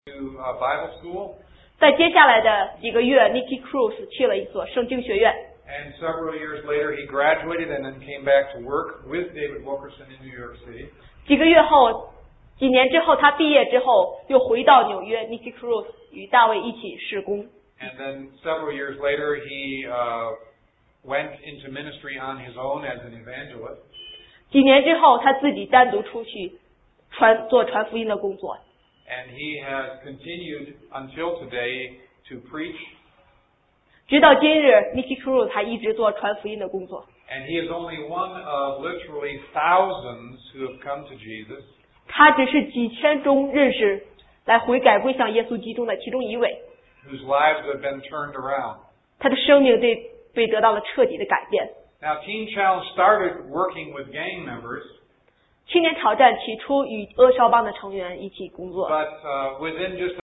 to Bible school. 在接下来的几个月 ，Nicky Cruz 去了一所圣经学院。 And several years later, he graduated and then came back to work with David Wilkerson in New York City. 几年之后，他毕业之后又回到纽约 ，Nicky Cruz 与大卫一起事工。 And then several years later, he went into ministry on his own as an evangelist. 几年之后，他自己单独出去做传福音的工作。 And he has continued until today to preach. 直到今日 ，Nicky Cruz 还一直做传福音的工作。 And he is only one of literally thousands who have come to Jesus. 他只是几千中认识来悔改归向耶稣基督的其中一位。 Whose lives have been turned around. 他的生命被得到了彻底的改变。 Now, Teen Challenge started working with gang members. 青年挑战起初与阿烧帮的成员一起工作。 But within just